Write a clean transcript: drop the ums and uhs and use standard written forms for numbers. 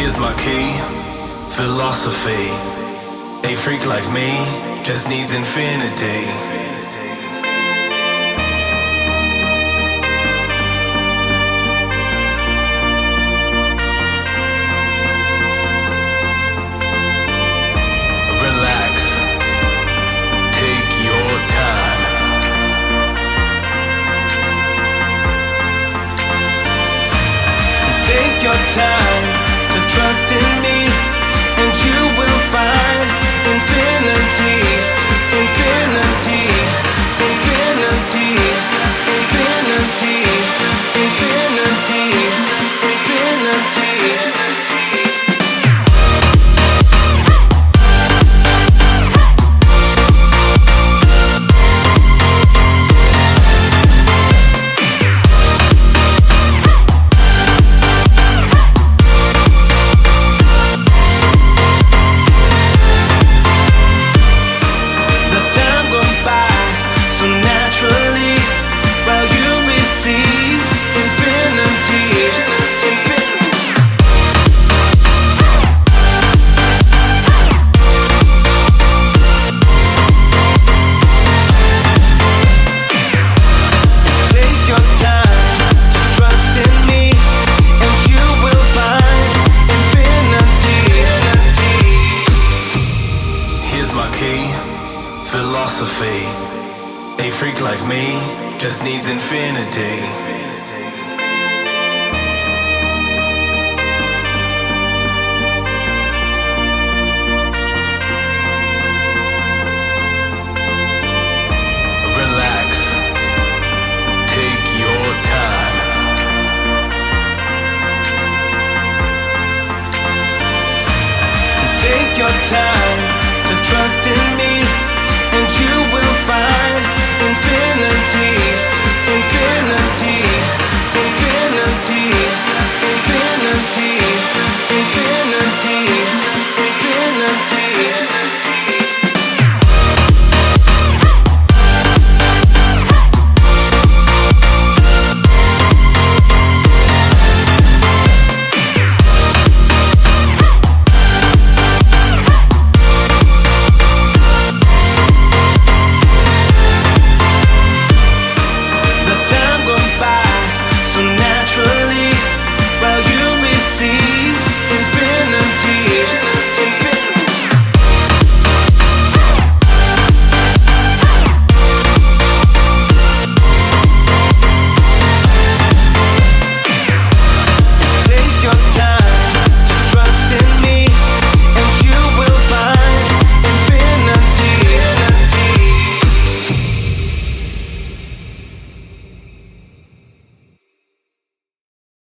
Here's my key, philosophy. A freak like me just needs infinity. Relax, take your time. Take your time to trust in me, and you will find infinity, infinity, infinity, infinity, infinity, infinity. Philosophy. A freak like me just needs infinity.